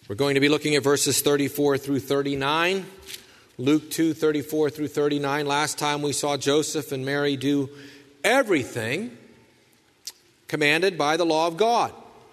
We're going to be looking at verses 34 through 39. Luke 2, 34 through 39. Last time we saw Joseph and Mary do everything commanded by the law of God.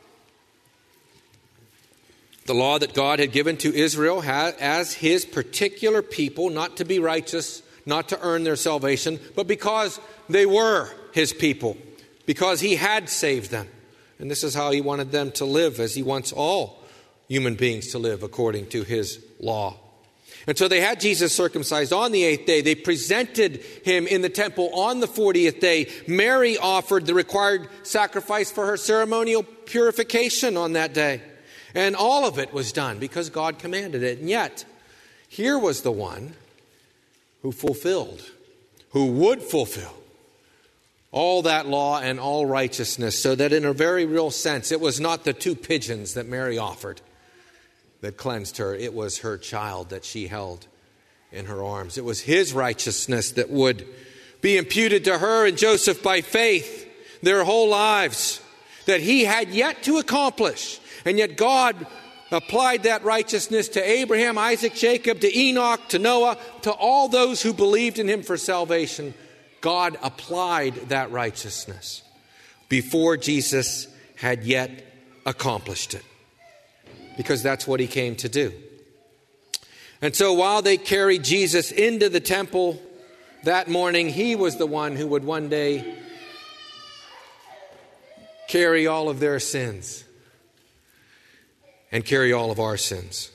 The law that God had given to Israel as his particular people, not to be righteous, not to earn their salvation, but because they were his people, because he had saved them. And this is how he wanted them to live, as he wants all human beings to live according to his law. And so they had Jesus circumcised on the 8th day. They presented him in the temple on the 40th day. Mary offered the required sacrifice for her ceremonial purification on that day. And all of it was done because God commanded it. And yet, here was the one who would fulfill all that law and all righteousness, so that in a very real sense, it was not the 2 pigeons that Mary offered that cleansed her. It was her child that she held in her arms. It was his righteousness that would be imputed to her and Joseph by faith their whole lives, that he had yet to accomplish. And yet God applied that righteousness to Abraham, Isaac, Jacob, to Enoch, to Noah, to all those who believed in him for salvation. God applied that righteousness before Jesus had yet accomplished it, because that's what he came to do. And so while they carried Jesus into the temple that morning, he was the one who would one day carry all of their sins and carry all of our sins.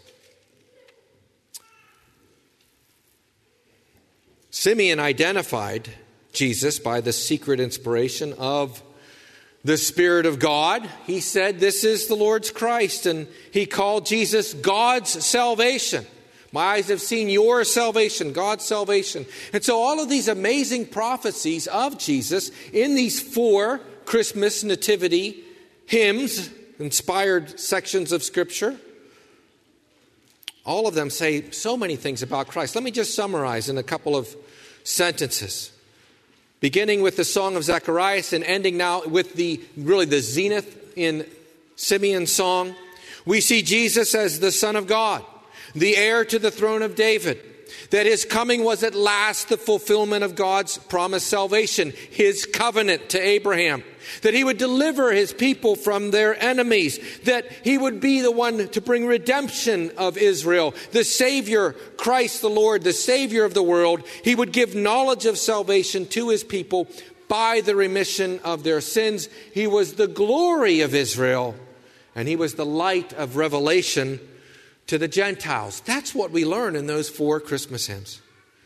Simeon identified Jesus by the secret inspiration of the Spirit of God. He said, "This is the Lord's Christ," and he called Jesus God's salvation. My eyes have seen your salvation, God's salvation. And so all of these amazing prophecies of Jesus in these 4 Christmas nativity hymns, inspired sections of Scripture, all of them say so many things about Christ. Let me just summarize in a couple of sentences. Beginning with the Song of Zacharias and ending now with the zenith in Simeon's song, we see Jesus as the Son of God, the heir to the throne of David, that his coming was at last the fulfillment of God's promised salvation, his covenant to Abraham, that he would deliver his people from their enemies, that he would be the one to bring redemption of Israel, the Savior, Christ the Lord, the Savior of the world. He would give knowledge of salvation to his people by the remission of their sins. He was the glory of Israel, and he was the light of revelation to the Gentiles. That's what we learn in those 4 Christmas hymns.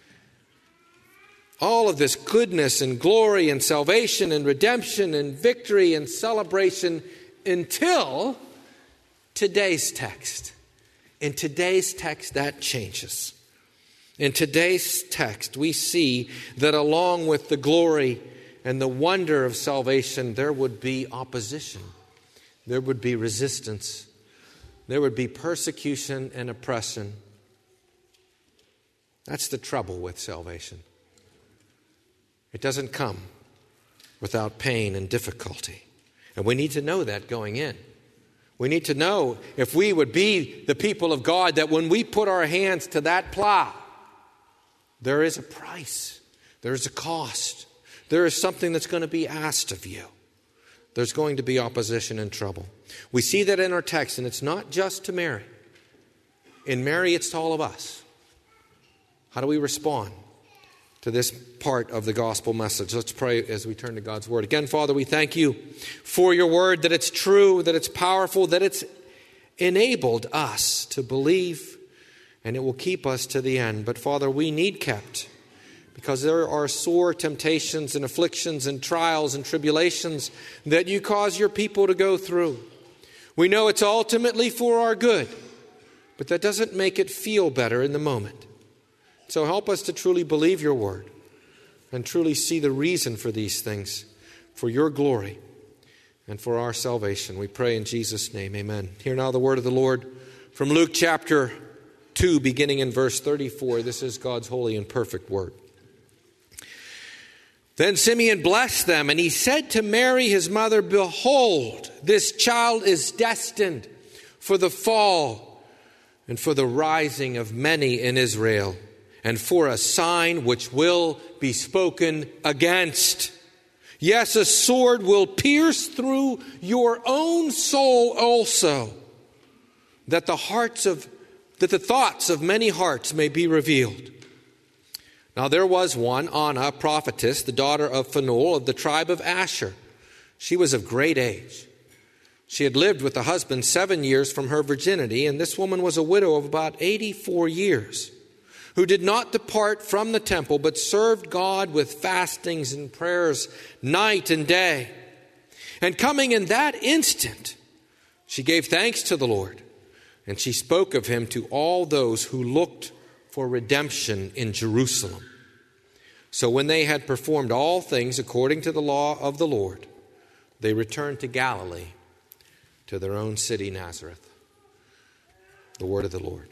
All of this goodness and glory and salvation and redemption and victory and celebration until today's text. In today's text, that changes. In today's text, we see that along with the glory and the wonder of salvation, there would be opposition. There would be resistance. There would be persecution and oppression. That's the trouble with salvation. It doesn't come without pain and difficulty. And we need to know that going in. We need to know, if we would be the people of God, that when we put our hands to that plow, there is a price. There is a cost. There is something that's going to be asked of you. There's going to be opposition and trouble. We see that in our text, and it's not just to Mary. In Mary, it's to all of us. How do we respond to this part of the gospel message? Let's pray as we turn to God's word. Again, Father, we thank you for your word, that it's true, that it's powerful, that it's enabled us to believe, and it will keep us to the end. But Father, we need kept, because there are sore temptations and afflictions and trials and tribulations that you cause your people to go through. We know it's ultimately for our good, but that doesn't make it feel better in the moment. So help us to truly believe your word and truly see the reason for these things, for your glory and for our salvation. We pray in Jesus' name, amen. Hear now the word of the Lord from Luke chapter 2, beginning in verse 34. This is God's holy and perfect word. Then Simeon blessed them, and he said to Mary, his mother, "Behold, this child is destined for the fall and for the rising of many in Israel, and for a sign which will be spoken against. Yes, a sword will pierce through your own soul also, that the thoughts of many hearts may be revealed. Now there was one, Anna, a prophetess, the daughter of Phanuel of the tribe of Asher. She was of great age. She had lived with a husband 7 years from her virginity, and this woman was a widow of about 84 years, who did not depart from the temple, but served God with fastings and prayers night and day. And coming in that instant, she gave thanks to the Lord, and she spoke of him to all those who looked for redemption in Jerusalem. So when they had performed all things according to the law of the Lord, they returned to Galilee, to their own city, Nazareth. The word of the Lord.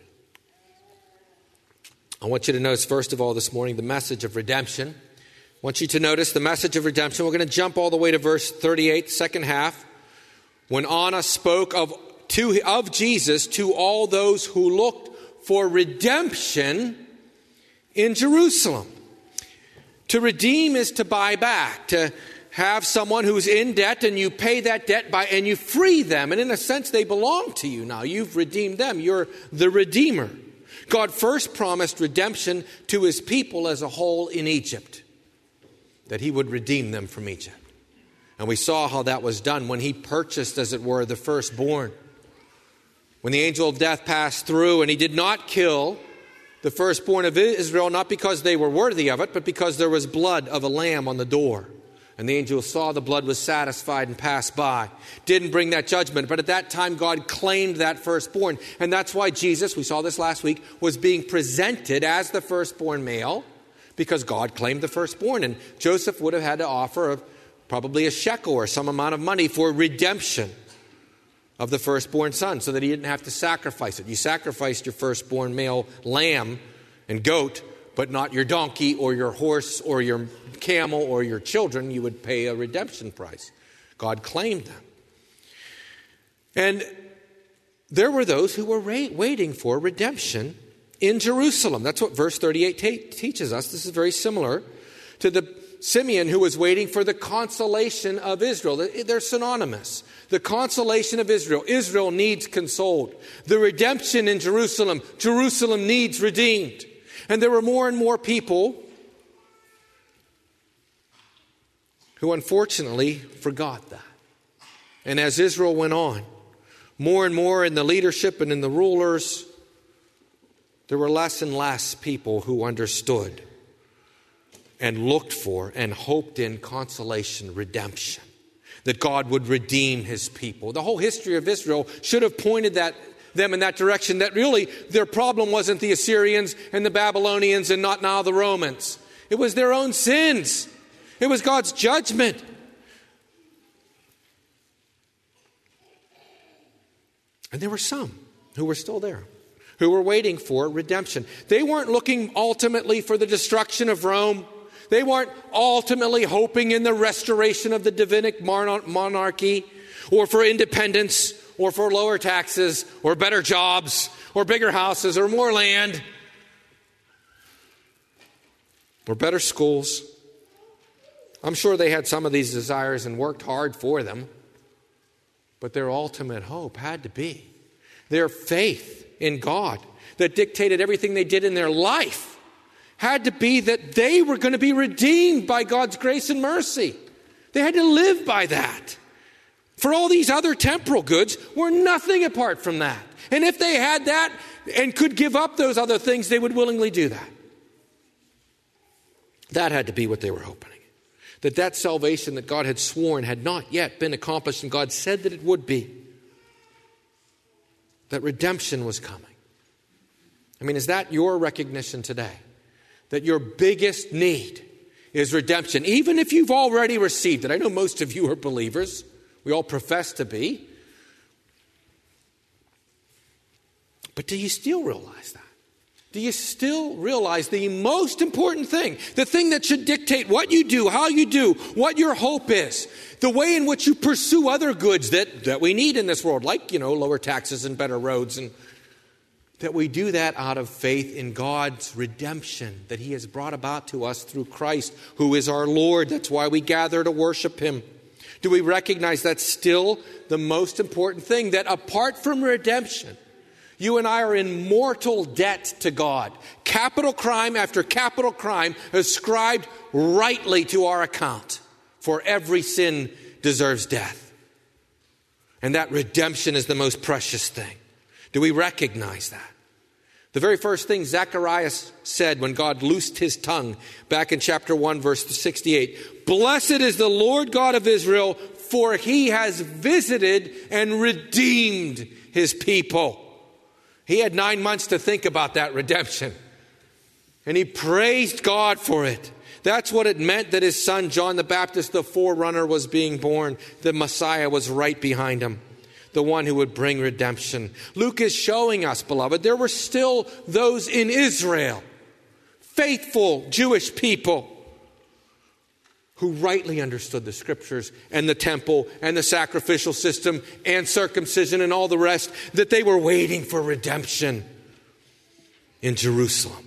I want you to notice, first of all, this morning, the message of redemption. I want you to notice the message of redemption. We're going to jump all the way to verse 38, second half, when Anna spoke of Jesus to all those who looked for redemption in Jerusalem. To redeem is to buy back, to have someone who's in debt and you pay that debt and you free them. And in a sense, they belong to you now. You've redeemed them. You're the redeemer. God first promised redemption to his people as a whole in Egypt, that he would redeem them from Egypt. And we saw how that was done when he purchased, as it were, the firstborn. When the angel of death passed through and he did not kill the firstborn of Israel, not because they were worthy of it, but because there was blood of a lamb on the door. And the angel saw the blood, was satisfied, and passed by. Didn't bring that judgment. But at that time, God claimed that firstborn. And that's why Jesus, we saw this last week, was being presented as the firstborn male, because God claimed the firstborn. And Joseph would have had to offer probably a shekel or some amount of money for redemption of the firstborn son, so that he didn't have to sacrifice it. You sacrificed your firstborn male lamb and goat, but not your donkey or your horse or your camel or your children. You would pay a redemption price. God claimed them. And there were those who were waiting for redemption in Jerusalem. That's what verse 38 teaches us. This is very similar to the Simeon who was waiting for the consolation of Israel. They're synonymous. The consolation of Israel. Israel needs consoled. The redemption in Jerusalem. Jerusalem needs redeemed. And there were more and more people who unfortunately forgot that. And as Israel went on, more and more in the leadership and in the rulers, there were less and less people who understood and looked for and hoped in consolation, redemption, that God would redeem his people. The whole history of Israel should have pointed them in that direction, that really their problem wasn't the Assyrians and the Babylonians and not now the Romans. It was their own sins. It was God's judgment. And there were some who were still there, who were waiting for redemption. They weren't looking ultimately for the destruction of Rome. They weren't ultimately hoping in the restoration of the Davidic monarchy, or for independence, or for lower taxes, or better jobs, or bigger houses, or more land, or better schools. I'm sure they had some of these desires and worked hard for them, but their ultimate hope had to be their faith in God that dictated everything they did in their life. Had to be that they were going to be redeemed by God's grace and mercy. They had to live by that. For all these other temporal goods were nothing apart from that. And if they had that and could give up those other things, they would willingly do that. That had to be what they were hoping. That salvation that God had sworn had not yet been accomplished, and God said that it would be. That redemption was coming. I mean, is that your recognition today? That your biggest need is redemption, even if you've already received it. I know most of you are believers. We all profess to be. But do you still realize that? Do you still realize the most important thing, the thing that should dictate what you do, how you do, what your hope is, the way in which you pursue other goods that we need in this world, like, lower taxes and better roads, and that we do that out of faith in God's redemption that He has brought about to us through Christ, who is our Lord. That's why we gather to worship Him. Do we recognize that's still the most important thing? That apart from redemption, you and I are in mortal debt to God. Capital crime after capital crime ascribed rightly to our account. For every sin deserves death. And that redemption is the most precious thing. Do we recognize that? The very first thing Zacharias said when God loosed his tongue back in chapter 1, verse 68, "Blessed is the Lord God of Israel, for He has visited and redeemed His people." He had 9 months to think about that redemption. And he praised God for it. That's what it meant that his son, John the Baptist, the forerunner, was being born. The Messiah was right behind him, the one who would bring redemption. Luke is showing us, beloved, there were still those in Israel, faithful Jewish people, who rightly understood the Scriptures and the temple and the sacrificial system and circumcision and all the rest, that they were waiting for redemption in Jerusalem.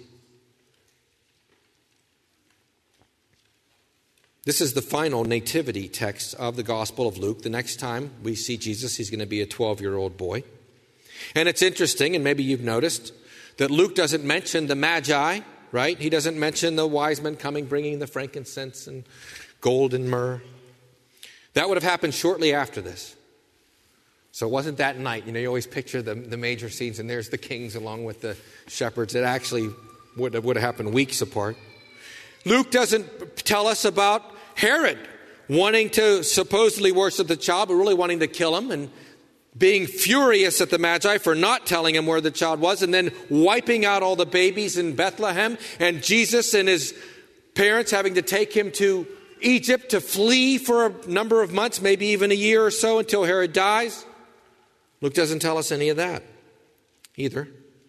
This is the final nativity text of the Gospel of Luke. The next time we see Jesus, he's going to be a 12-year-old boy. And it's interesting, and maybe you've noticed, that Luke doesn't mention the Magi, right? He doesn't mention the wise men coming, bringing the frankincense and gold and myrrh. That would have happened shortly after this. So it wasn't that night. You know, you always picture the major scenes, and there's the kings along with the shepherds. It actually would have happened weeks apart. Luke doesn't tell us about Herod wanting to supposedly worship the child, but really wanting to kill him, and being furious at the Magi for not telling him where the child was, and then wiping out all the babies in Bethlehem, and Jesus and his parents having to take him to Egypt to flee for a number of months, maybe even a year or so, until Herod dies. Luke doesn't tell us any of that either.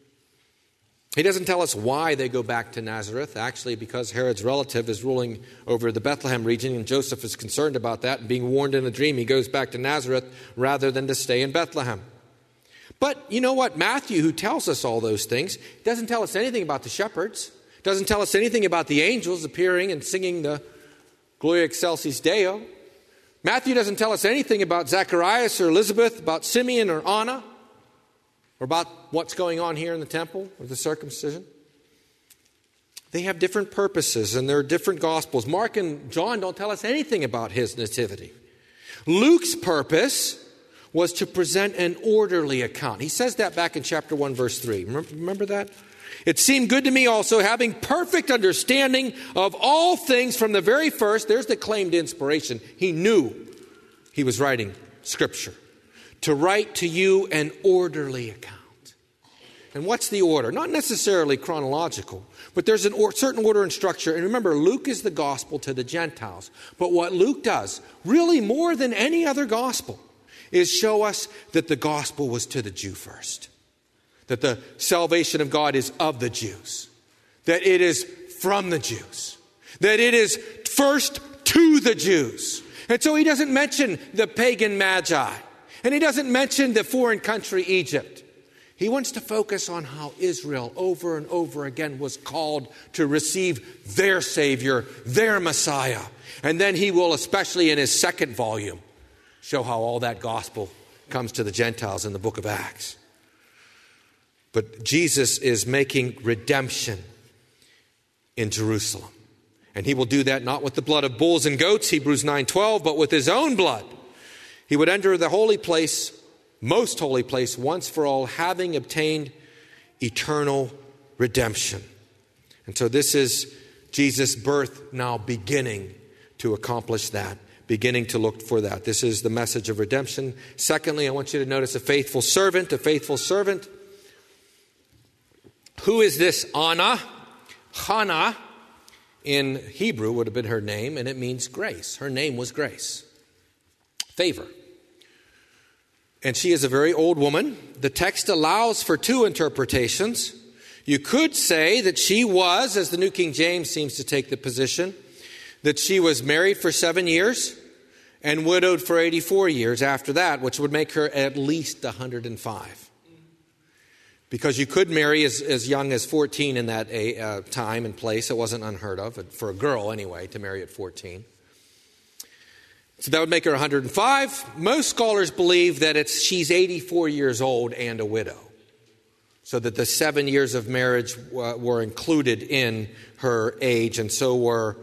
He doesn't tell us why they go back to Nazareth, actually because Herod's relative is ruling over the Bethlehem region, and Joseph is concerned about that, and being warned in a dream, he goes back to Nazareth rather than to stay in Bethlehem. But you know what? Matthew, who tells us all those things, doesn't tell us anything about the shepherds, doesn't tell us anything about the angels appearing and singing the Gloria Excelsis Deo. Matthew doesn't tell us anything about Zacharias or Elizabeth, about Simeon or Anna, or about what's going on here in the temple or the circumcision. They have different purposes, and they're different gospels. Mark and John don't tell us anything about his nativity. Luke's purpose was to present an orderly account. He says that back in chapter 1, verse 3. Remember that? It seemed good to me also, having perfect understanding of all things from the very first. There's the claimed inspiration. He knew he was writing Scripture. To write to you an orderly account. And what's the order? Not necessarily chronological, but there's a certain order and structure. And remember, Luke is the gospel to the Gentiles. But what Luke does, really more than any other gospel, is show us that the gospel was to the Jew first. That the salvation of God is of the Jews. That it is from the Jews. That it is first to the Jews. And so he doesn't mention the pagan Magi. And he doesn't mention the foreign country Egypt. He wants to focus on how Israel over and over again was called to receive their Savior, their Messiah. And then he will, especially in his second volume, show how all that gospel comes to the Gentiles in the book of Acts. But Jesus is making redemption in Jerusalem. And he will do that not with the blood of bulls and goats, Hebrews 9:12, but with his own blood. He would enter the holy place, most holy place, once for all, having obtained eternal redemption. And so this is Jesus' birth now beginning to accomplish that, beginning to look for that. This is the message of redemption. Secondly, I want you to notice a faithful servant, a faithful servant. Who is this Anna? Hannah in Hebrew would have been her name, and it means grace. Her name was Grace. Favor. And she is a very old woman. The text allows for two interpretations. You could say that she was, as the New King James seems to take the position, that she was married for 7 years and widowed for 84 years after that, which would make her at least 105. Because you could marry as young as 14 in that time and place. It wasn't unheard of, for a girl anyway, to marry at 14. So that would make her 105. Most scholars believe that she's 84 years old and a widow. So that the 7 years of marriage were included in her age, and so were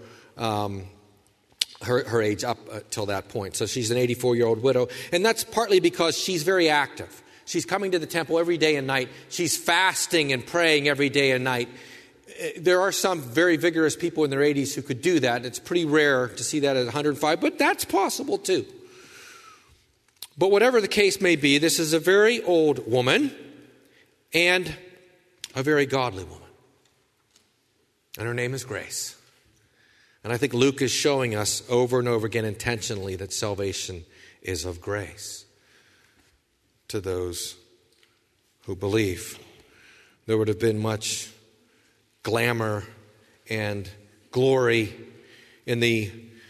her age up till that point. So she's an 84-year-old widow. And that's partly because she's very active. She's coming to the temple every day and night. She's fasting and praying every day and night. There are some very vigorous people in their 80s who could do that. It's pretty rare to see that at 105, but that's possible too. But whatever the case may be, this is a very old woman and a very godly woman. And her name is Grace. And I think Luke is showing us over and over again intentionally that salvation is of grace to those who believe. There would have been much glamour and glory in the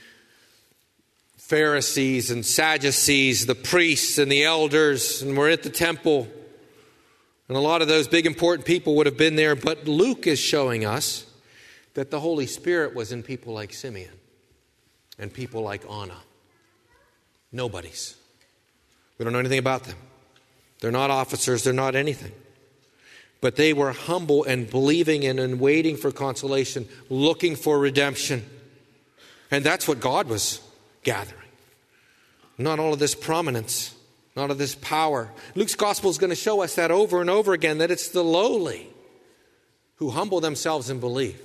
Pharisees and Sadducees, the priests and the elders, and we're at the temple. And a lot of those big important people would have been there. But Luke is showing us that the Holy Spirit was in people like Simeon and people like Anna. Nobodies. We don't know anything about them. They're not officers. They're not anything. But they were humble and believing in and waiting for consolation, looking for redemption. And that's what God was gathering. Not all of this prominence, not of this power. Luke's gospel is going to show us that over and over again, that it's the lowly who humble themselves and believe.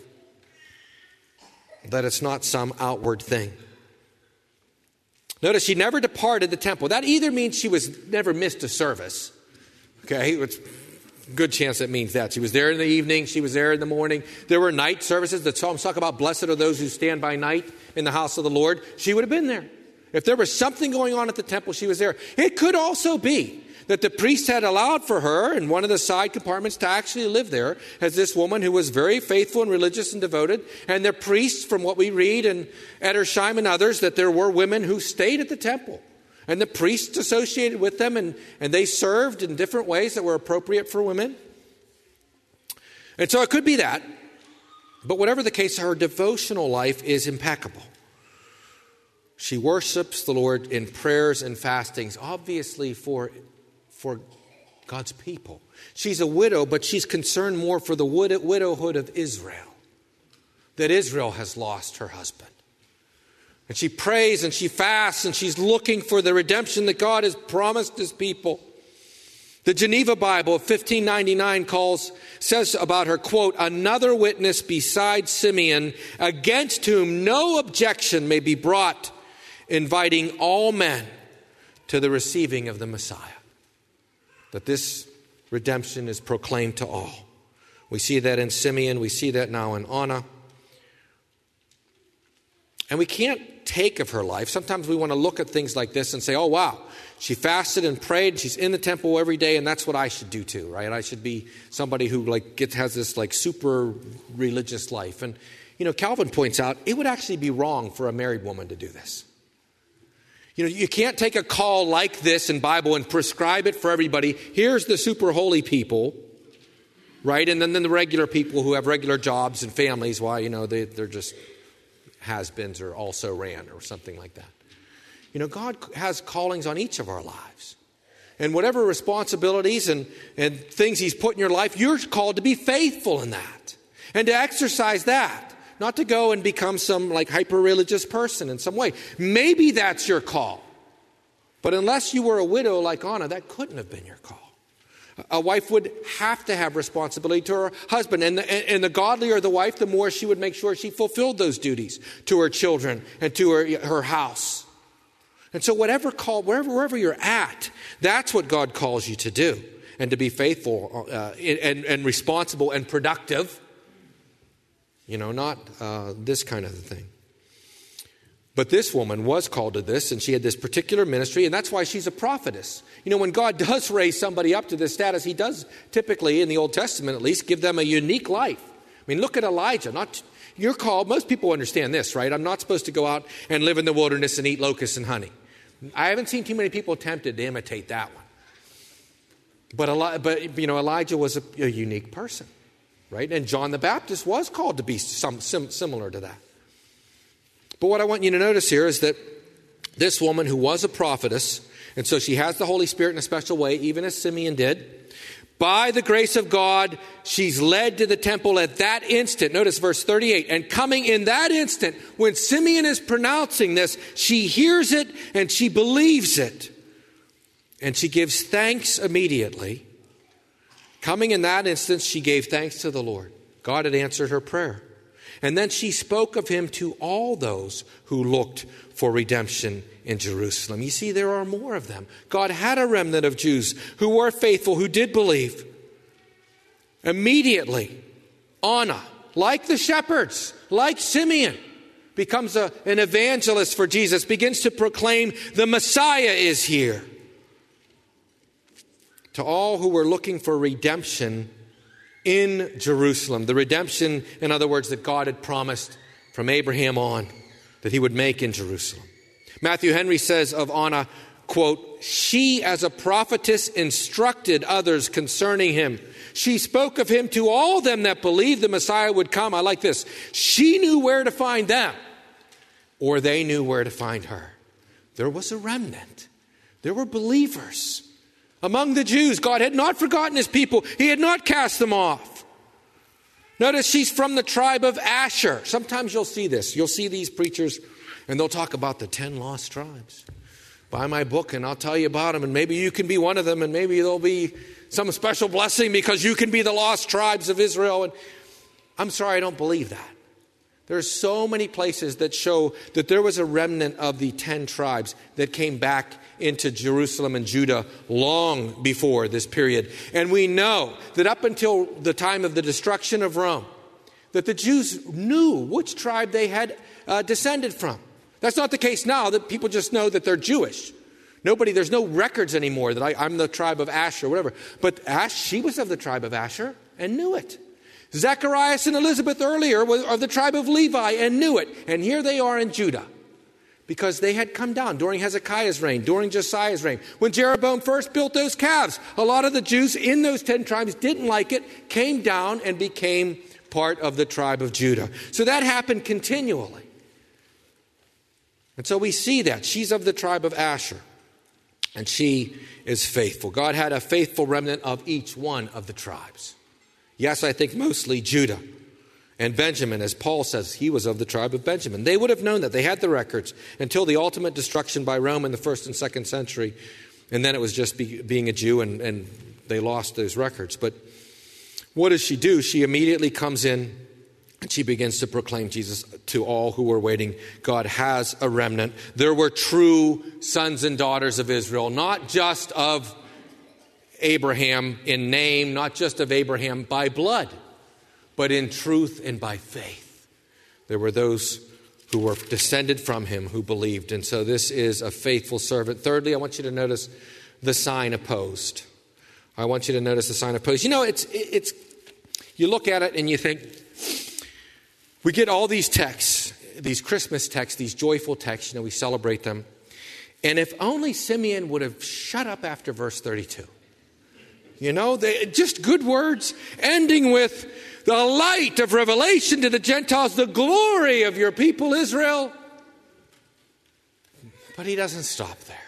That it's not some outward thing. Notice she never departed the temple. That either means she never missed a service. Okay, it's a good chance that means that. She was there in the evening. She was there in the morning. There were night services. The Psalms talk about blessed are those who stand by night in the house of the Lord. She would have been there. If there was something going on at the temple, she was there. It could also be that the priest had allowed for her in one of the side compartments to actually live there as this woman who was very faithful and religious and devoted. And the priests, from what we read in Edersheim and others, that there were women who stayed at the temple. And the priests associated with them, and they served in different ways that were appropriate for women. And so it could be that. But whatever the case, her devotional life is impeccable. She worships the Lord in prayers and fastings, obviously for God's people. She's a widow, but she's concerned more for the widowhood of Israel. That Israel has lost her husband. And she prays and she fasts and she's looking for the redemption that God has promised his people. The Geneva Bible of 1599 says about her, quote, another witness besides Simeon, against whom no objection may be brought, inviting all men to the receiving of the Messiah. That this redemption is proclaimed to all. We see that in Simeon. We see that now in Anna. And we can't take of her life. Sometimes we want to look at things like this and say, oh, wow, she fasted and prayed. She's in the temple every day, and that's what I should do too, right? I should be somebody who has this super religious life. And, Calvin points out it would actually be wrong for a married woman to do this. You can't take a call like this in Bible and prescribe it for everybody. Here's the super holy people, right? And then the regular people who have regular jobs and families, they're just has-beens or also ran or something like that. God has callings on each of our lives. And whatever responsibilities and things he's put in your life, you're called to be faithful in that. And to exercise that. Not to go and become some hyper-religious person in some way. Maybe that's your call. But unless you were a widow like Anna, that couldn't have been your call. A wife would have to have responsibility to her husband. And the godlier the wife, the more she would make sure she fulfilled those duties to her children and to her house. And so wherever you're at, that's what God calls you to do. And to be faithful and responsible and productive. Not this kind of thing. But this woman was called to this, and she had this particular ministry, and that's why she's a prophetess. When God does raise somebody up to this status, he does typically, in the Old Testament at least, give them a unique life. Look at Elijah. You're called, most people understand this, right? I'm not supposed to go out and live in the wilderness and eat locusts and honey. I haven't seen too many people tempted to imitate that one. But Elijah was a unique person, right? And John the Baptist was called to be similar to that. But what I want you to notice here is that this woman who was a prophetess, and so she has the Holy Spirit in a special way, even as Simeon did. By the grace of God, she's led to the temple at that instant. Notice verse 38. And coming in that instant, when Simeon is pronouncing this, she hears it and she believes it. And she gives thanks immediately. Coming in that instant, she gave thanks to the Lord. God had answered her prayer. And then she spoke of him to all those who looked for redemption in Jerusalem. You see, there are more of them. God had a remnant of Jews who were faithful, who did believe. Immediately, Anna, like the shepherds, like Simeon, becomes an evangelist for Jesus, begins to proclaim the Messiah is here. To all who were looking for redemption in Jerusalem. The redemption, in other words, that God had promised from Abraham on, that he would make in Jerusalem. Matthew Henry says of Anna, quote, she as a prophetess instructed others concerning him. She spoke of him to all them that believed the Messiah would come. I like this. She knew where to find them, or they knew where to find her. There was a remnant. There were believers. Among the Jews, God had not forgotten his people. He had not cast them off. Notice she's from the tribe of Asher. Sometimes you'll see this. You'll see these preachers and they'll talk about the 10 lost tribes. Buy my book and I'll tell you about them, and maybe you can be one of them, and maybe there'll be some special blessing because you can be the lost tribes of Israel. And I'm sorry, I don't believe that. There are so many places that show that there was a remnant of the 10 tribes that came back into Jerusalem and Judah long before this period. And we know that up until the time of the destruction of Rome, that the Jews knew which tribe they had descended from. That's not the case now, that people just know that they're Jewish. There's no records anymore that I'm the tribe of Asher or whatever. But she was of the tribe of Asher and knew it. Zacharias and Elizabeth earlier were of the tribe of Levi and knew it. And here they are in Judah, because they had come down during Hezekiah's reign, during Josiah's reign. When Jeroboam first built those calves, a lot of the Jews in those 10 tribes didn't like it, came down and became part of the tribe of Judah. So that happened continually. And so we see that. She's of the tribe of Asher, and she is faithful. God had a faithful remnant of each one of the tribes. Yes, I think mostly Judah and Benjamin, as Paul says, he was of the tribe of Benjamin. They would have known that. They had the records until the ultimate destruction by Rome in the 1st and 2nd century. And then it was just being a Jew, and they lost those records. But what does she do? She immediately comes in and she begins to proclaim Jesus to all who were waiting. God has a remnant. There were true sons and daughters of Israel, not just of Abraham in name, not just of Abraham by blood, but in truth and by faith. There were those who were descended from him who believed. And so this is a faithful servant. Thirdly, I want you to notice the sign opposed. I want you to notice the sign opposed. You know, it's you look at it and you think, we get all these texts, these Christmas texts, these joyful texts, we celebrate them. And if only Simeon would have shut up after verse 32. Just good words, ending with the light of revelation to the Gentiles, the glory of your people Israel. But he doesn't stop there.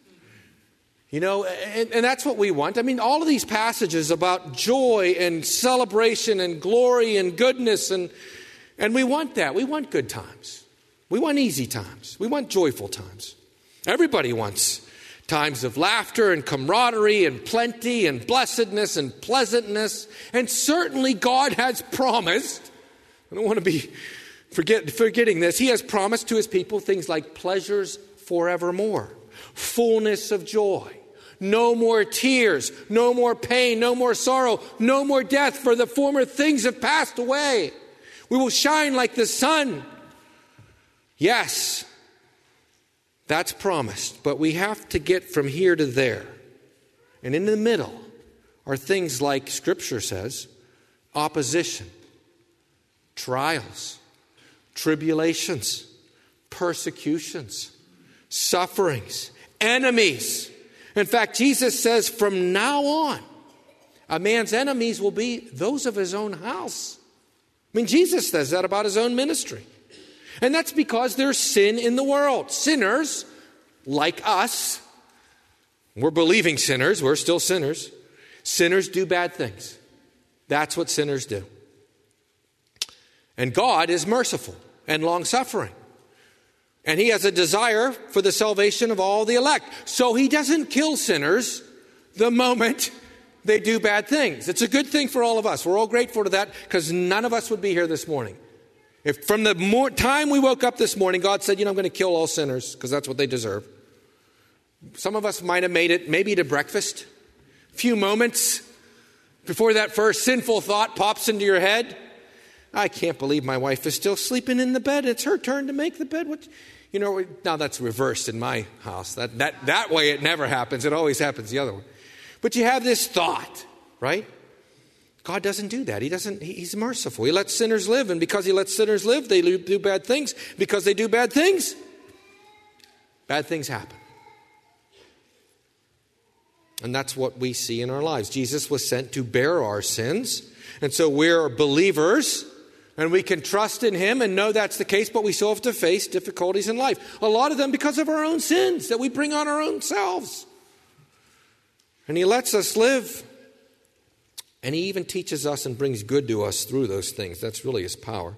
And that's what we want. I mean, all of these passages about joy and celebration and glory and goodness, and we want that. We want good times. We want easy times. We want joyful times. Everybody wants times of laughter and camaraderie and plenty and blessedness and pleasantness. And certainly God has promised, I don't want to be forgetting this, he has promised to his people things like pleasures forevermore, fullness of joy, no more tears, no more pain, no more sorrow, no more death, for the former things have passed away. We will shine like the sun. Yes, that's promised, but we have to get from here to there. And in the middle are things like Scripture says, opposition, trials, tribulations, persecutions, sufferings, enemies. In fact, Jesus says from now on, A man's enemies will be those of his own house. I mean, Jesus says that about his own ministry. And that's because there's sin in the world. Sinners, like us, we're believing sinners, we're still sinners. Sinners do bad things. That's what sinners do. And God is merciful and long-suffering. And he has a desire for the salvation of all the elect. So he doesn't kill sinners the moment they do bad things. It's a good thing for all of us. We're all grateful to that because none of us would be here this morning. If from the time we woke up this morning, God said, I'm going to kill all sinners because that's what they deserve. Some of us might have made it maybe to breakfast. A few moments before that first sinful thought pops into your head. I can't believe my wife is still sleeping in the bed. It's her turn to make the bed. Now that's reversed in my house. That way it never happens. It always happens the other way. But you have this thought, right? God doesn't do that. He's merciful. He lets sinners live. And because he lets sinners live, they do bad things. Because they do bad things happen. And that's what we see in our lives. Jesus was sent to bear our sins. And so we're believers. And we can trust in him and know that's the case. But we still have to face difficulties in life. A lot of them because of our own sins that we bring on our own selves. And he lets us live. And he even teaches us and brings good to us through those things. That's really his power.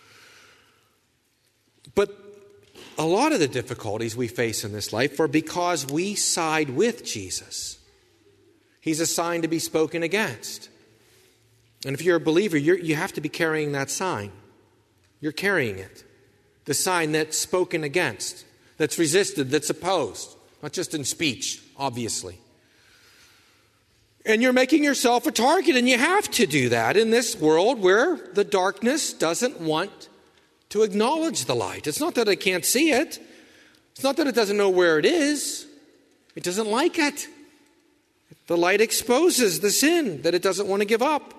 But a lot of the difficulties we face in this life are because we side with Jesus. He's a sign to be spoken against. And if you're a believer, you have to be carrying that sign. You're carrying it. The sign that's spoken against, that's resisted, that's opposed. Not just in speech, obviously. And you're making yourself a target, and you have to do that in this world where the darkness doesn't want to acknowledge the light. It's not that it can't see it. It's not that it doesn't know where it is. It doesn't like it. The light exposes the sin that it doesn't want to give up.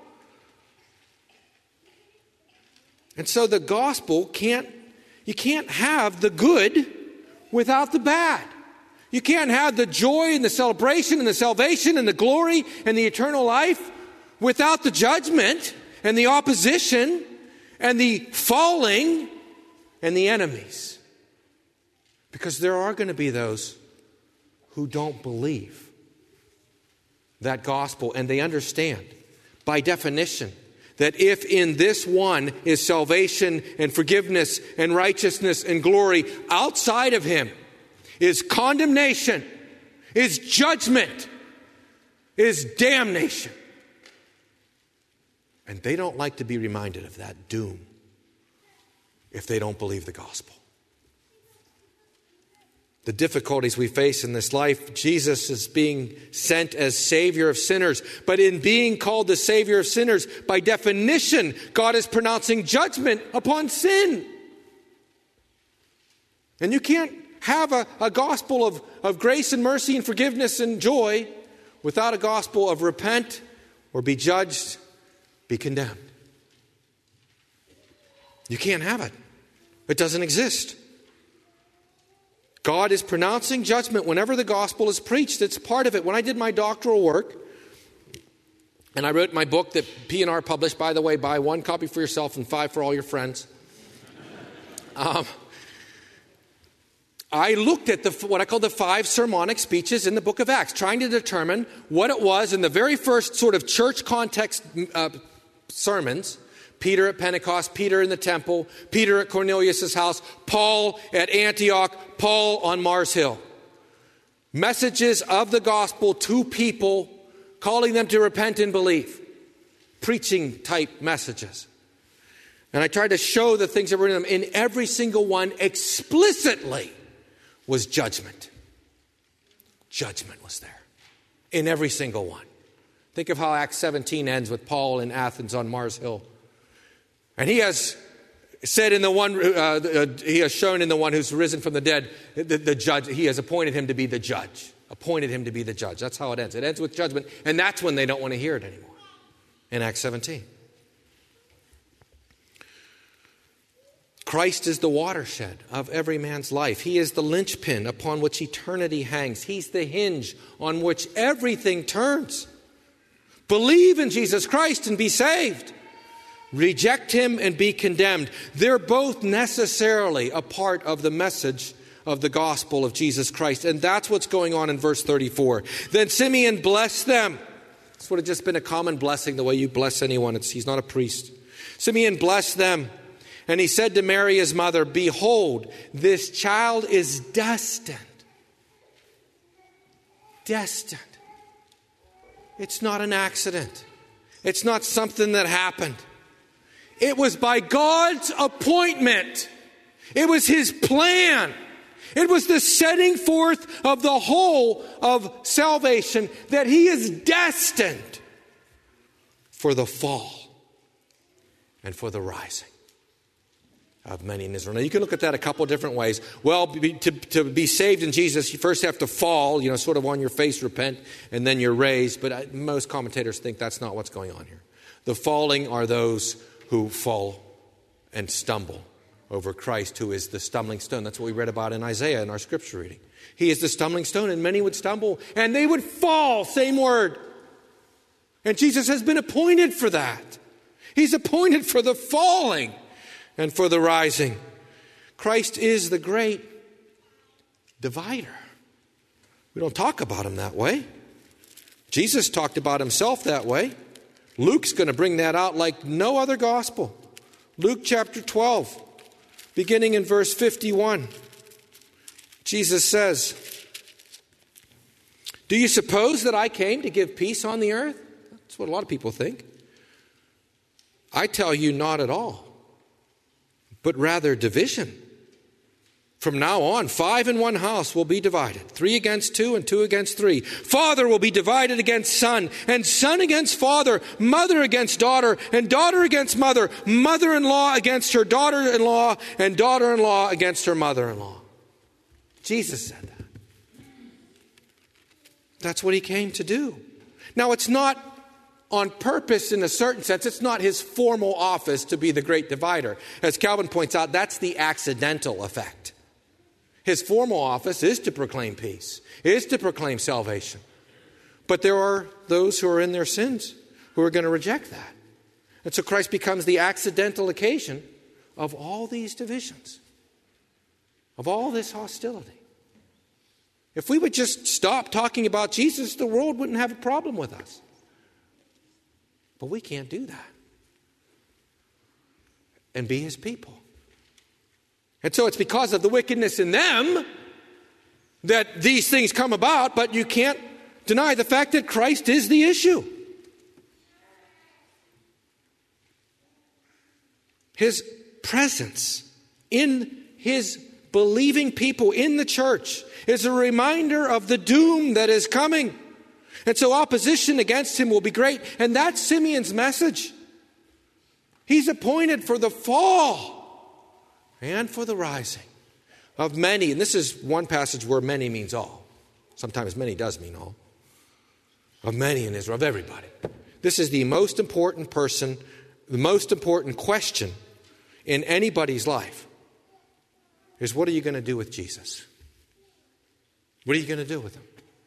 And so the gospel you can't have the good without the bad. You can't have the joy and the celebration and the salvation and the glory and the eternal life without the judgment and the opposition and the falling and the enemies. Because there are going to be those who don't believe that gospel, and they understand by definition that if in this one is salvation and forgiveness and righteousness and glory, outside of him is condemnation, is judgment, is damnation. And they don't like to be reminded of that doom if they don't believe the gospel. The difficulties we face in this life, Jesus is being sent as Savior of sinners. But in being called the Savior of sinners, by definition, God is pronouncing judgment upon sin. And you can't have a gospel of grace and mercy and forgiveness and joy without a gospel of repent or be judged, be condemned. You can't have it. It doesn't exist. God is pronouncing judgment whenever the gospel is preached. It's part of it. When I did my doctoral work, and I wrote my book that P&R published, by the way, buy 1 copy for yourself and 5 for all your friends. I looked at what I call the 5 sermonic speeches in the book of Acts, trying to determine what it was in the very first sort of church context sermons. Peter at Pentecost, Peter in the temple, Peter at Cornelius' house, Paul at Antioch, Paul on Mars Hill. Messages of the gospel to people, calling them to repent and believe. Preaching type messages. And I tried to show the things that were in them. In every single one, explicitly, was judgment. Judgment was there. In every single one. Think of how Acts 17 ends with Paul in Athens on Mars Hill. And he has said in the one, he has shown in the one who's risen from the dead, the judge, he has appointed him to be the judge. Appointed him to be the judge. That's how it ends. It ends with judgment. And that's when they don't want to hear it anymore. In Acts 17. Christ is the watershed of every man's life. He is the linchpin upon which eternity hangs. He's the hinge on which everything turns. Believe in Jesus Christ and be saved. Reject him and be condemned. They're both necessarily a part of the message of the gospel of Jesus Christ. And that's what's going on in verse 34. Then Simeon blessed them. This would have just been a common blessing, the way you bless anyone. He's not a priest. Simeon blessed them. And he said to Mary, his mother, behold, this child is destined. Destined. It's not an accident. It's not something that happened. It was by God's appointment. It was his plan. It was the setting forth of the whole of salvation, that he is destined for the fall and for the rising of many in Israel. Now you can look at that a couple of different ways. Well, to be saved in Jesus, you first have to fall, sort of on your face, repent, and then you're raised. But most commentators think that's not what's going on here. The falling are those who fall and stumble over Christ, who is the stumbling stone. That's what we read about in Isaiah in our scripture reading. He is the stumbling stone, and many would stumble, and they would fall, same word. And Jesus has been appointed for that. He's appointed for the falling and for the rising. Christ is the great divider. We don't talk about him that way. Jesus talked about himself that way. Luke's going to bring that out like no other gospel. Luke chapter 12, beginning in verse 51. Jesus says, do you suppose that I came to give peace on the earth? That's what a lot of people think. I tell you, not at all, but rather division. From now on, 5 in one house will be divided, 3 against 2 and 2 against 3. Father will be divided against son, and son against father, mother against daughter, and daughter against mother, mother-in-law against her daughter-in-law, and daughter-in-law against her mother-in-law. Jesus said that. That's what he came to do. Now, it's not on purpose in a certain sense. It's not his formal office to be the great divider. As Calvin points out, that's the accidental effect. His formal office is to proclaim peace, is to proclaim salvation. But there are those who are in their sins who are going to reject that. And so Christ becomes the accidental occasion of all these divisions, of all this hostility. If we would just stop talking about Jesus, the world wouldn't have a problem with us. But we can't do that and be his people. And so it's because of the wickedness in them that these things come about, but you can't deny the fact that Christ is the issue. His presence in his believing people in the church is a reminder of the doom that is coming. And so opposition against him will be great. And that's Simeon's message. He's appointed for the fall and for the rising of many. And this is one passage where many means all. Sometimes many does mean all. Of many in Israel, of everybody. This is the most important person, the most important question in anybody's life is, what are you going to do with Jesus? What are you going to do with him?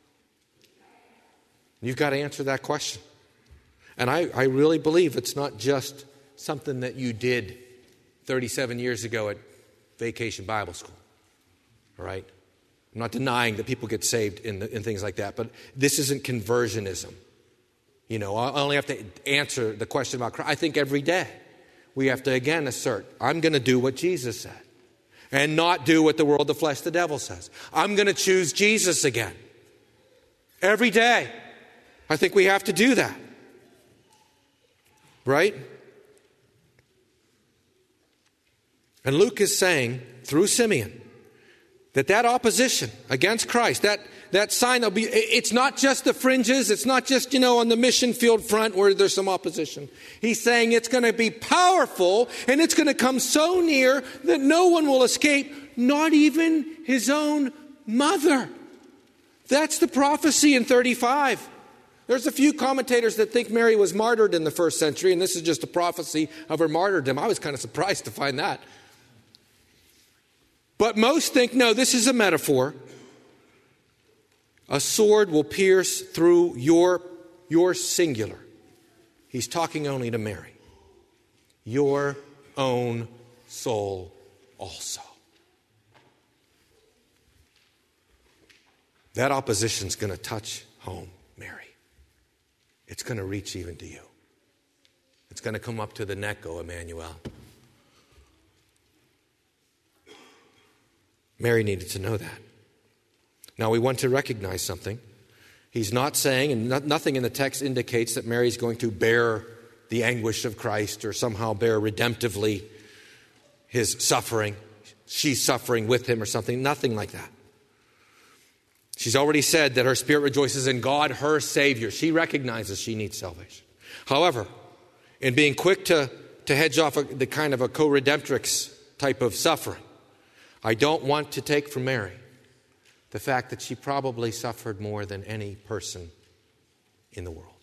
You've got to answer that question. And I really believe it's not just something that you did 37 years ago at Vacation Bible School. All right? I'm not denying that people get saved in things like that, but this isn't conversionism. I only have to answer the question about Christ. I think every day we have to again assert, I'm going to do what Jesus said and not do what the world, the flesh, the devil says. I'm going to choose Jesus again. Every day. I think we have to do that. Right? And Luke is saying, through Simeon, that opposition against Christ, that sign will be, it's not just the fringes, it's not just, on the mission field front where there's some opposition. He's saying it's going to be powerful and it's going to come so near that no one will escape, not even his own mother. That's the prophecy in 35. There's a few commentators that think Mary was martyred in the first century, and this is just a prophecy of her martyrdom. I was kind of surprised to find that. But most think, no, this is a metaphor. A sword will pierce through your singular He's talking only to Mary. Your own soul also. That opposition's going to touch home, Mary. It's going to reach even to you. It's going to come up to the neck, O Emmanuel. Mary needed to know that. Now we want to recognize something. He's not saying, and nothing in the text indicates that Mary's going to bear the anguish of Christ or somehow bear redemptively his suffering. She's suffering with him or something. Nothing like that. She's already said that her spirit rejoices in God, her Savior. She recognizes she needs salvation. However, in being quick to hedge off the kind of a co-redemptrix type of suffering, I don't want to take from Mary the fact that she probably suffered more than any person in the world.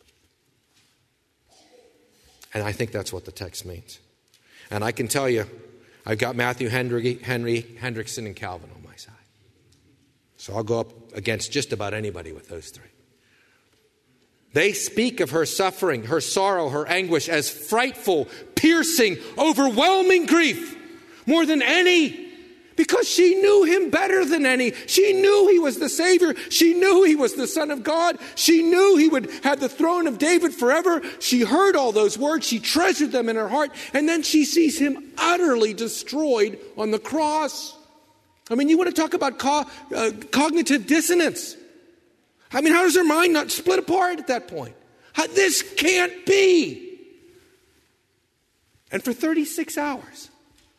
And I think that's what the text means. And I can tell you, I've got Matthew Henry, Hendrickson, and Calvin on my side. So I'll go up against just about anybody with those three. They speak of her suffering, her sorrow, her anguish as frightful, piercing, overwhelming grief, more than any. Because she knew him better than any. She knew he was the Savior. She knew he was the Son of God. She knew he would have the throne of David forever. She heard all those words. She treasured them in her heart. And then she sees him utterly destroyed on the cross. I mean, you want to talk about cognitive dissonance. I mean, how does her mind not split apart at that point? This can't be. And for 36 hours,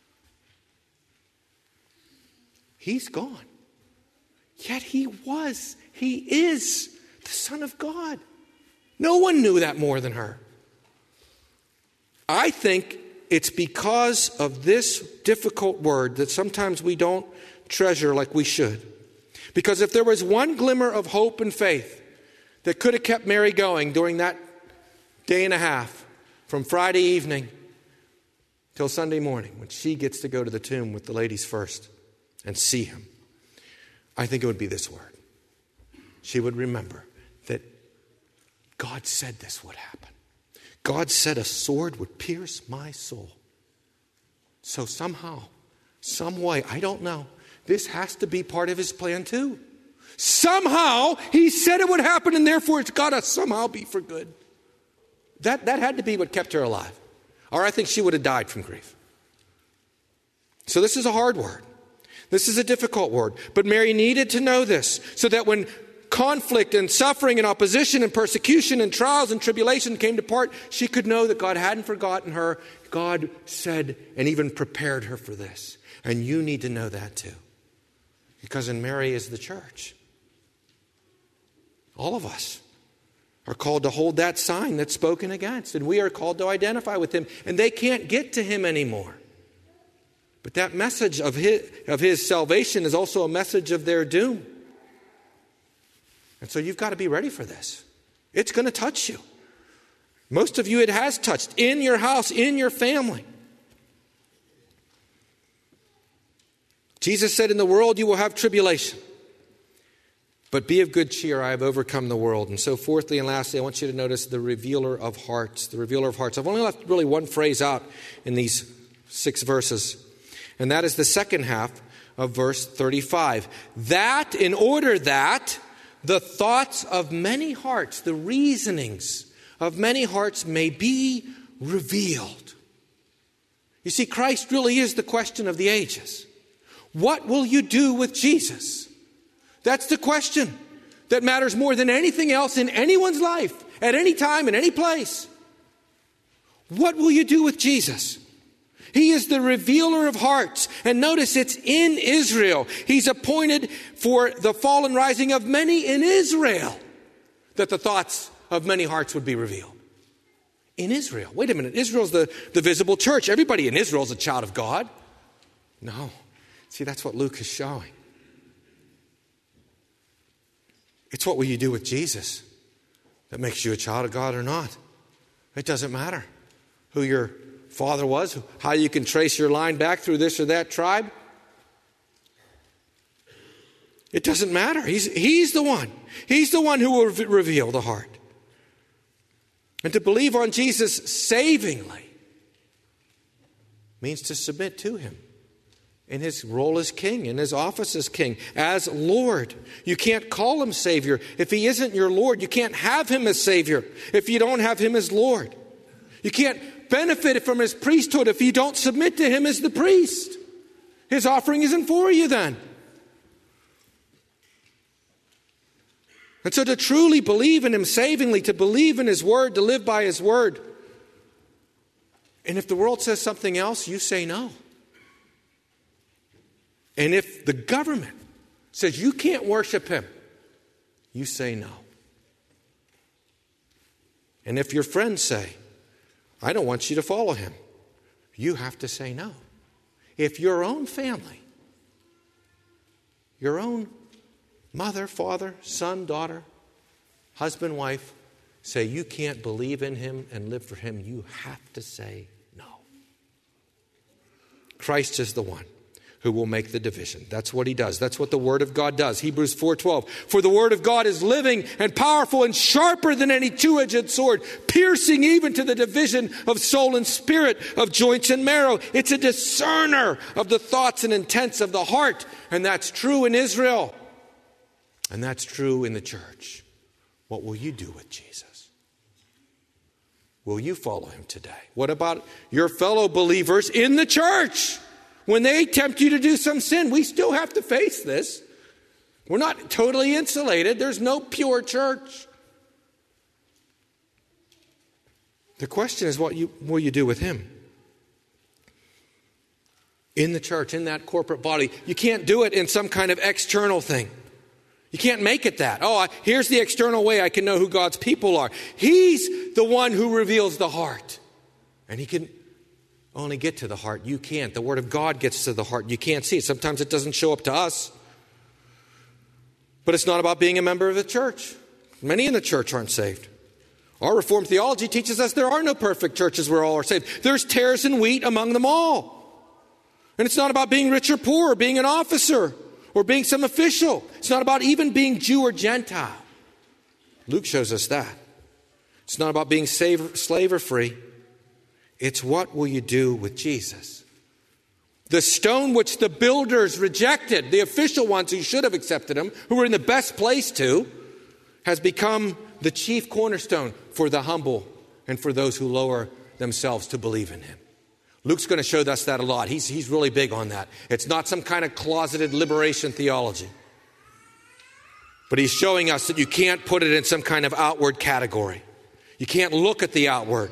he's gone. Yet he is the Son of God. No one knew that more than her. I think it's because of this difficult word that sometimes we don't treasure like we should. Because if there was one glimmer of hope and faith that could have kept Mary going during that day and a half, from Friday evening till Sunday morning, when she gets to go to the tomb with the ladies first and see him, I think it would be this word. She would remember that God said this would happen. God said a sword would pierce my soul. So somehow, some way, I don't know, this has to be part of his plan too. Somehow, he said it would happen, and therefore it's got to somehow be for good. That had to be what kept her alive. Or I think she would have died from grief. So this is a hard word. This is a difficult word. But Mary needed to know this so that when conflict and suffering and opposition and persecution and trials and tribulation came to part, she could know that God hadn't forgotten her. God said and even prepared her for this. And you need to know that too. Because in Mary is the church. All of us are called to hold that sign that's spoken against. And we are called to identify with him. And they can't get to him anymore. But that message of his salvation is also a message of their doom. And so you've got to be ready for this. It's going to touch you. Most of you it has touched in your house, in your family. Jesus said, in the world you will have tribulation. But be of good cheer, I have overcome the world. And so fourthly and lastly, I want you to notice the revealer of hearts. The revealer of hearts. I've only left really one phrase out in these 6 verses. And that is the second half of verse 35. That in order that the thoughts of many hearts, the reasonings of many hearts may be revealed. You see, Christ really is the question of the ages. What will you do with Jesus? That's the question that matters more than anything else in anyone's life, at any time, in any place. What will you do with Jesus? He is the revealer of hearts. And notice it's in Israel. He's appointed for the fall and rising of many in Israel, that the thoughts of many hearts would be revealed. In Israel. Wait a minute. Israel's the visible church. Everybody in Israel is a child of God. No. See, that's what Luke is showing. It's what will you do with Jesus that makes you a child of God or not. It doesn't matter who your father was, how you can trace your line back through this or that tribe. It doesn't matter. He's the one. He's the one who will reveal the heart. And to believe on Jesus savingly means to submit to him in his role as king, in his office as king, as Lord. You can't call him Savior if he isn't your Lord. You can't have him as Savior if you don't have him as Lord. You can't benefit from his priesthood if you don't submit to him as the priest. His offering isn't for you then. And so to truly believe in him savingly, to believe in his word, to live by his word. And if the world says something else, you say no. And if the government says you can't worship him, you say no. And if your friends say, I don't want you to follow him, you have to say no. If your own family, your own mother, father, son, daughter, husband, wife, say you can't believe in him and live for him, you have to say no. Christ is the one who will make the division. That's what he does. That's what the Word of God does. Hebrews 4:12. For the Word of God is living and powerful and sharper than any two-edged sword, piercing even to the division of soul and spirit, of joints and marrow. It's a discerner of the thoughts and intents of the heart. And that's true in Israel. And that's true in the church. What will you do with Jesus? Will you follow him today? What about your fellow believers in the church? When they tempt you to do some sin, we still have to face this. We're not totally insulated. There's no pure church. The question is, what will you do with him? In the church, in that corporate body. You can't do it in some kind of external thing. You can't make it that. Oh, here's the external way I can know who God's people are. He's the one who reveals the heart. And he can only get to the heart. You can't. The Word of God gets to the heart. You can't see it. Sometimes it doesn't show up to us. But it's not about being a member of the church. Many in the church aren't saved. Our Reformed theology teaches us there are no perfect churches where all are saved. There's tares and wheat among them all. And it's not about being rich or poor, or being an officer, or being some official. It's not about even being Jew or Gentile. Luke shows us that. It's not about being slave or free. It's what will you do with Jesus? The stone which the builders rejected, the official ones who should have accepted him, who were in the best place to, has become the chief cornerstone for the humble and for those who lower themselves to believe in him. Luke's going to show us that a lot. He's really big on that. It's not some kind of closeted liberation theology. But he's showing us that you can't put it in some kind of outward category. You can't look at the outward.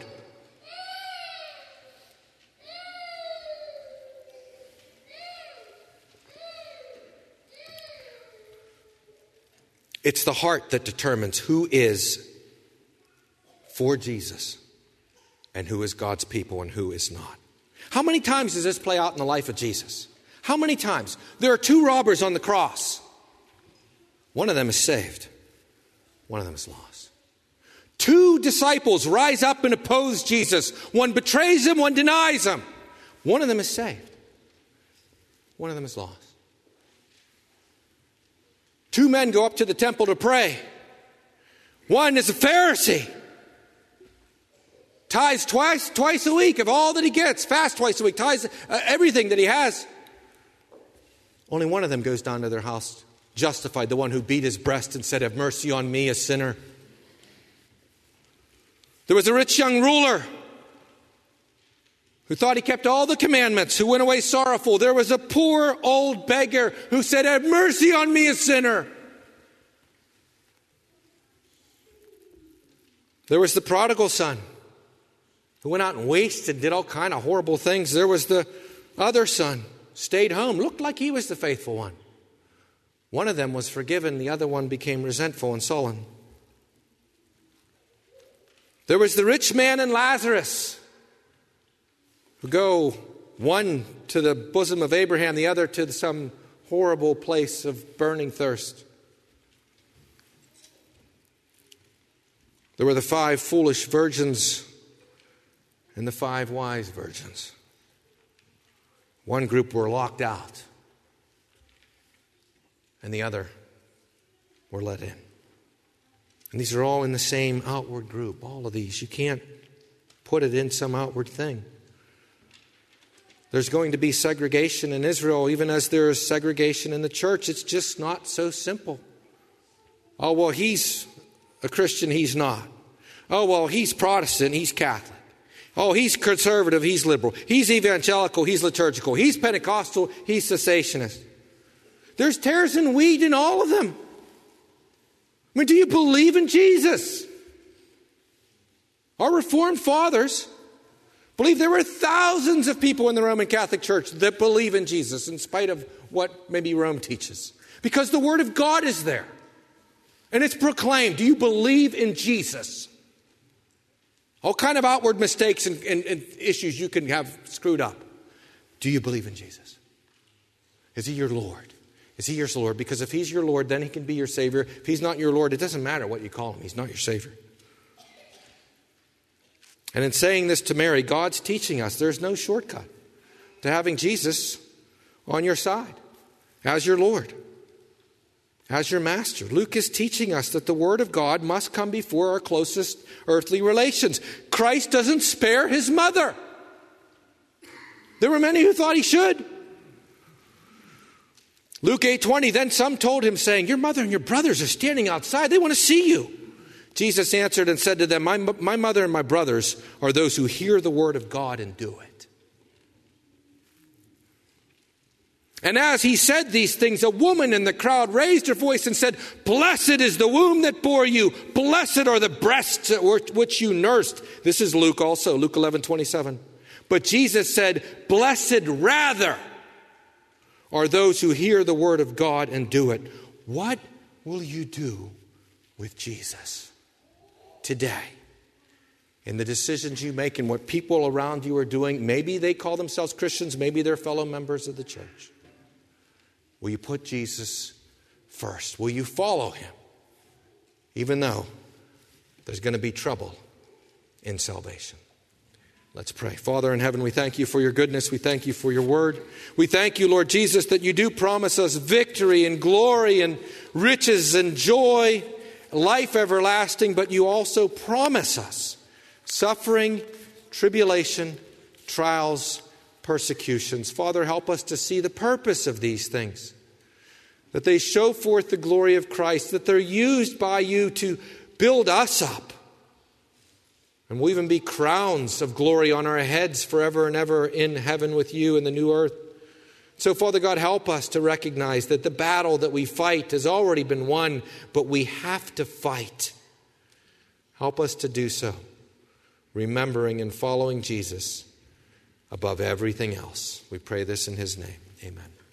It's the heart that determines who is for Jesus and who is God's people and who is not. How many times does this play out in the life of Jesus? How many times? There are two robbers on the cross. One of them is saved. One of them is lost. Two disciples rise up and oppose Jesus. One betrays him, one denies him. One of them is saved. One of them is lost. Two men go up to the temple to pray. One is a Pharisee. Tithes twice a week of all that he gets. Fasts twice a week. Tithes everything that he has. Only one of them goes down to their house justified. The one who beat his breast and said, have mercy on me, a sinner. There was a rich young ruler who thought he kept all the commandments, who went away sorrowful. There was a poor old beggar who said, have mercy on me, a sinner. There was the prodigal son who went out and wasted, did all kind of horrible things. There was the other son, stayed home, looked like he was the faithful one. One of them was forgiven, the other one became resentful and sullen. There was the rich man and Lazarus, who go one to the bosom of Abraham, the other to some horrible place of burning thirst. There were the 5 foolish virgins and the 5 wise virgins. One group were locked out, and the other were let in. And these are all in the same outward group, all of these. You can't put it in some outward thing. There's going to be segregation in Israel, even as there is segregation in the church. It's just not so simple. Oh, well, he's a Christian, he's not. Oh, well, he's Protestant, he's Catholic. Oh, he's conservative, he's liberal. He's evangelical, he's liturgical. He's Pentecostal, he's cessationist. There's tares and wheat in all of them. I mean, do you believe in Jesus? Our Reformed fathers believe there were thousands of people in the Roman Catholic Church that believe in Jesus in spite of what maybe Rome teaches. Because the Word of God is there. And it's proclaimed. Do you believe in Jesus? All kind of outward mistakes and issues you can have screwed up. Do you believe in Jesus? Is He your Lord? Is He your Lord? Because if He's your Lord, then He can be your Savior. If He's not your Lord, it doesn't matter what you call Him. He's not your Savior. And in saying this to Mary, God's teaching us there's no shortcut to having Jesus on your side as your Lord, as your Master. Luke is teaching us that the Word of God must come before our closest earthly relations. Christ doesn't spare His mother. There were many who thought He should. Luke 8:20, then some told Him, saying, your mother and your brothers are standing outside. They want to see you. Jesus answered and said to them, my mother and my brothers are those who hear the word of God and do it. And as He said these things, a woman in the crowd raised her voice and said, blessed is the womb that bore you. Blessed are the breasts which you nursed. This is Luke also, Luke 11:27. But Jesus said, blessed rather are those who hear the word of God and do it. What will you do with Jesus today? In the decisions you make and what people around you are doing, maybe they call themselves Christians, maybe they're fellow members of the church. Will you put Jesus first? Will you follow Him? Even though there's going to be trouble in salvation. Let's pray. Father in heaven, we thank You for Your goodness. We thank You for Your word. We thank You, Lord Jesus, that You do promise us victory and glory and riches and joy, life everlasting, but You also promise us suffering, tribulation, trials, persecutions. Father, help us to see the purpose of these things, that they show forth the glory of Christ, that they're used by You to build us up. And we'll even be crowns of glory on our heads forever and ever in heaven with You in the new earth. So, Father God, help us to recognize that the battle that we fight has already been won, but we have to fight. Help us to do so, remembering and following Jesus above everything else. We pray this in His name. Amen.